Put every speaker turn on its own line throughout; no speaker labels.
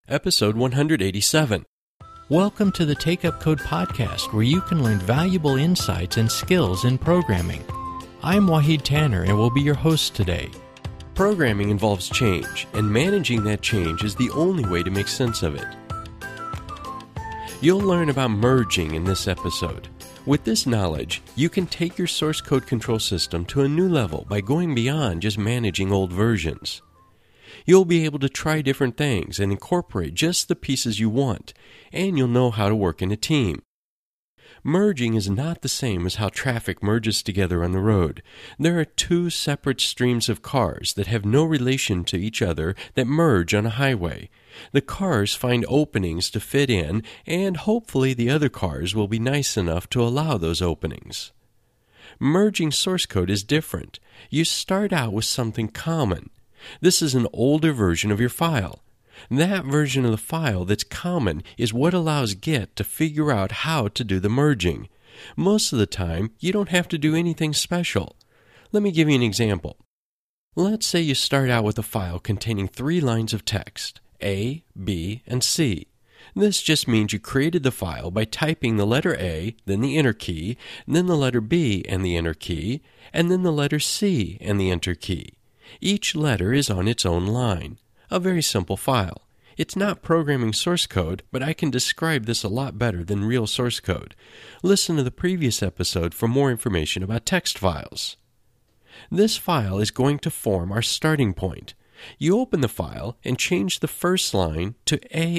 episode 187.
Welcome to the Take Up Code podcast, where you can learn valuable insights and skills in programming. I'm Wahid Tanner and will be your host today.
Programming involves change, and managing that change is the only way to make sense of it. You'll learn about merging in this episode. With this knowledge, you can take your source code control system to a new level by going beyond just managing old versions. You'll be able to try different things and incorporate just the pieces you want, and you'll know how to work in a team. Merging is not the same as how traffic merges together on the road. There are two separate streams of cars that have no relation to each other that merge on a highway. The cars find openings to fit in, and hopefully the other cars will be nice enough to allow those openings. Merging source code is different. You start out with something common. This is an older version of your file. That version of the file that's common is what allows Git to figure out how to do the merging. Most of the time, you don't have to do anything special. Let me give you an example. Let's say you start out with a file containing 3 lines of text, A, B, and C. This just means you created the file by typing the letter A, then the enter key, then the letter B and the enter key, and then the letter C and the enter key. Each letter is on its own line. A very simple file. It's not programming source code, but I can describe this a lot better than real source code. Listen to the previous episode for more information about text files. This file is going to form our starting point. You open the file and change the first line to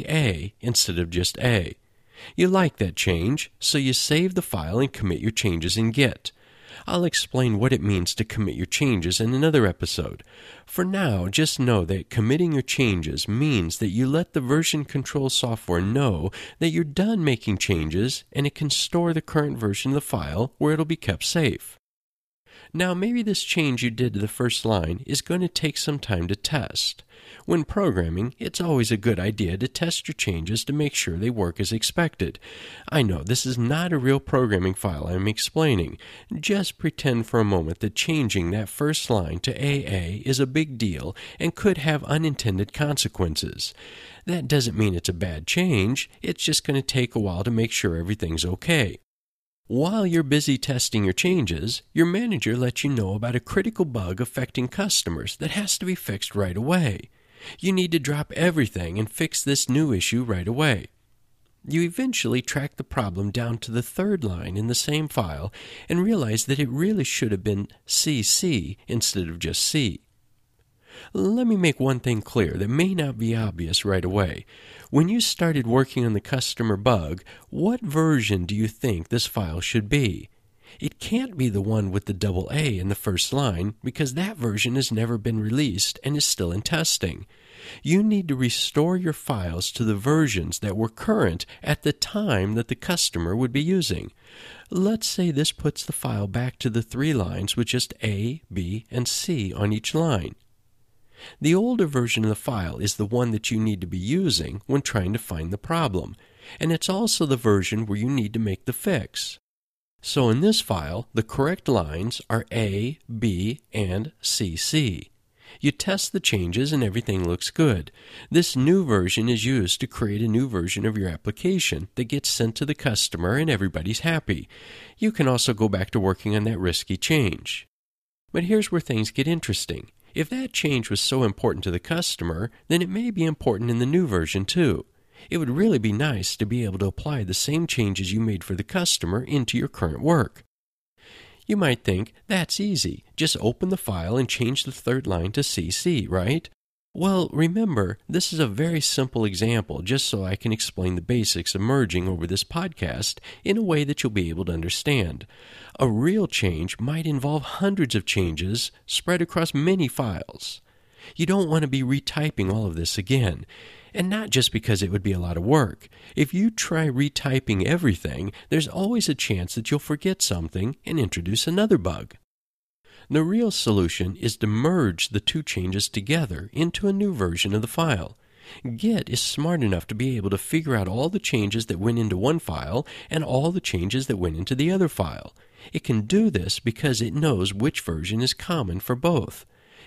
AA instead of just A. You like that change, so you save the file and commit your changes in Git. I'll explain what it means to commit your changes in another episode. For now, just know that committing your changes means that you let the version control software know that you're done making changes, and it can store the current version of the file where it'll be kept safe. Now, maybe this change you did to the first line is going to take some time to test. When programming, it's always a good idea to test your changes to make sure they work as expected. I know this is not a real programming file I'm explaining. Just pretend for a moment that changing that first line to AA is a big deal and could have unintended consequences. That doesn't mean it's a bad change. It's just going to take a while to make sure everything's okay. While you're busy testing your changes, your manager lets you know about a critical bug affecting customers that has to be fixed right away. You need to drop everything and fix this new issue right away. You eventually track the problem down to the 3rd line in the same file and realize that it really should have been CC instead of just C. Let me make one thing clear that may not be obvious right away. When you started working on the customer bug, what version do you think this file should be? It can't be the one with the double A in the first line, because that version has never been released and is still in testing. You need to restore your files to the versions that were current at the time that the customer would be using. Let's say this puts the file back to the 3 lines with just A, B, and C on each line. The older version of the file is the one that you need to be using when trying to find the problem, and it's also the version where you need to make the fix. So in this file, the correct lines are A, B, and CC. You test the changes and everything looks good. This new version is used to create a new version of your application that gets sent to the customer and everybody's happy. You can also go back to working on that risky change. But here's where things get interesting. If that change was so important to the customer, then it may be important in the new version too. It would really be nice to be able to apply the same changes you made for the customer into your current work. You might think, that's easy. Just open the file and change the 3rd line to CC, right? Well, remember, this is a very simple example just so I can explain the basics of merging over this podcast in a way that you'll be able to understand. A real change might involve hundreds of changes spread across many files. You don't want to be retyping all of this again. And not just because it would be a lot of work. If you try retyping everything, there's always a chance that you'll forget something and introduce another bug. The real solution is to merge the 2 changes together into a new version of the file. Git is smart enough to be able to figure out all the changes that went into one file and all the changes that went into the other file. It can do this because it knows which version is common for both.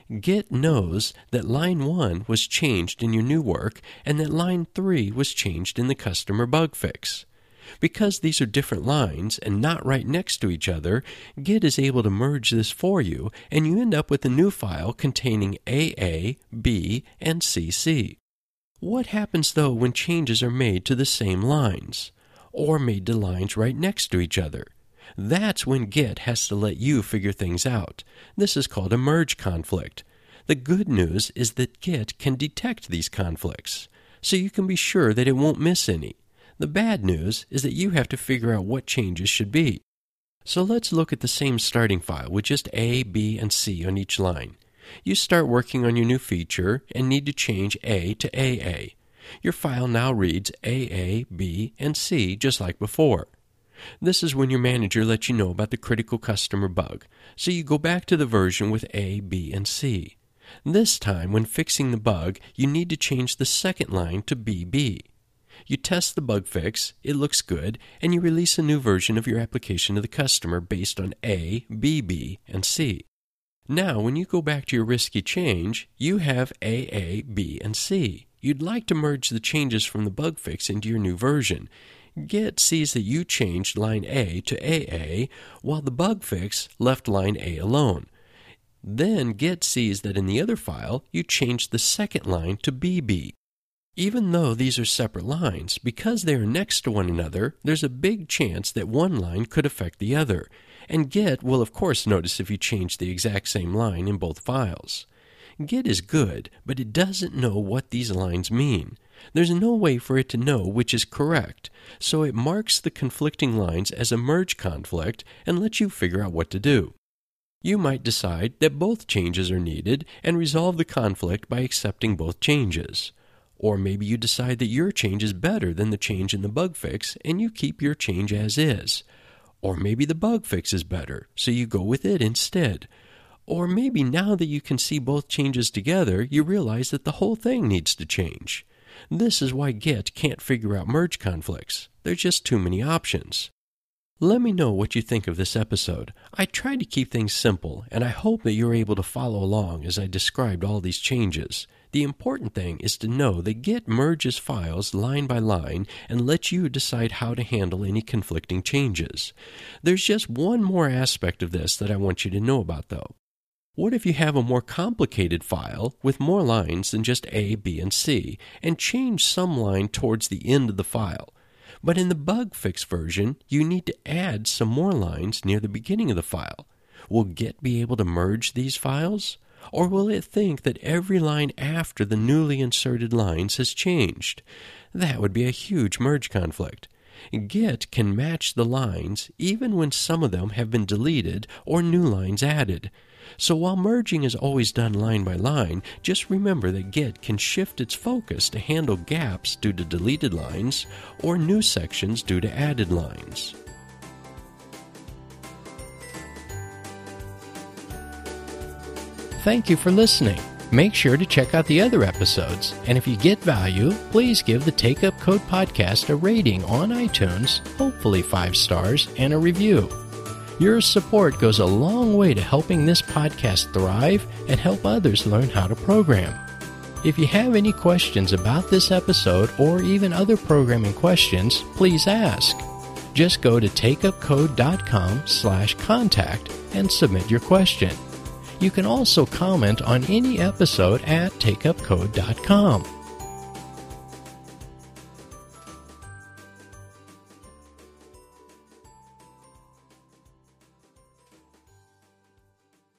Git knows that line 1 was changed in your new work and that line 3 was changed in the customer bug fix. Because these are different lines and not right next to each other, Git is able to merge this for you, and you end up with a new file containing AA, B, and CC. What happens though when changes are made to the same lines, or made to lines right next to each other? That's when Git has to let you figure things out. This is called a merge conflict. The good news is that Git can detect these conflicts, so you can be sure that it won't miss any. The bad news is that you have to figure out what changes should be. So let's look at the same starting file with just A, B, and C on each line. You start working on your new feature and need to change A to AA. Your file now reads AA, B, and C just like before. This is when your manager lets you know about the critical customer bug, so you go back to the version with A, B, and C. This time, when fixing the bug, you need to change the second line to BB. You test the bug fix, it looks good, and you release a new version of your application to the customer based on A, BB, and C. Now, when you go back to your risky change, you have AA, B, and C. You'd like to merge the changes from the bug fix into your new version. Git sees that you changed line A to AA, while the bug fix left line A alone. Then Git sees that in the other file, you changed the second line to BB. Even though these are separate lines, because they are next to one another, there's a big chance that one line could affect the other, and Git will of course notice if you change the exact same line in both files. Git is good, but it doesn't know what these lines mean. There's no way for it to know which is correct, so it marks the conflicting lines as a merge conflict and lets you figure out what to do. You might decide that both changes are needed and resolve the conflict by accepting both changes. Or maybe you decide that your change is better than the change in the bug fix and you keep your change as is. Or maybe the bug fix is better, so you go with it instead. Or maybe now that you can see both changes together, you realize that the whole thing needs to change. This is why Git can't figure out merge conflicts. There's just too many options. Let me know what you think of this episode. I tried to keep things simple, and I hope that you're able to follow along as I described all these changes. The important thing is to know that Git merges files line by line and lets you decide how to handle any conflicting changes. There's just one more aspect of this that I want you to know about, though. What if you have a more complicated file with more lines than just A, B, and C, and change some line towards the end of the file? But in the bug fix version, you need to add some more lines near the beginning of the file. Will Git be able to merge these files? Or will it think that every line after the newly inserted lines has changed? That would be a huge merge conflict. Git can match the lines even when some of them have been deleted or new lines added. So while merging is always done line by line, just remember that Git can shift its focus to handle gaps due to deleted lines or new sections due to added lines.
Thank you for listening. Make sure to check out the other episodes, and if you get value, please give the Take Up Code podcast a rating on iTunes, hopefully 5 stars, and a review. Your support goes a long way to helping this podcast thrive and help others learn how to program. If you have any questions about this episode or even other programming questions, please ask. Just go to takeupcode.com/contact and submit your question. You can also comment on any episode at takeupcode.com.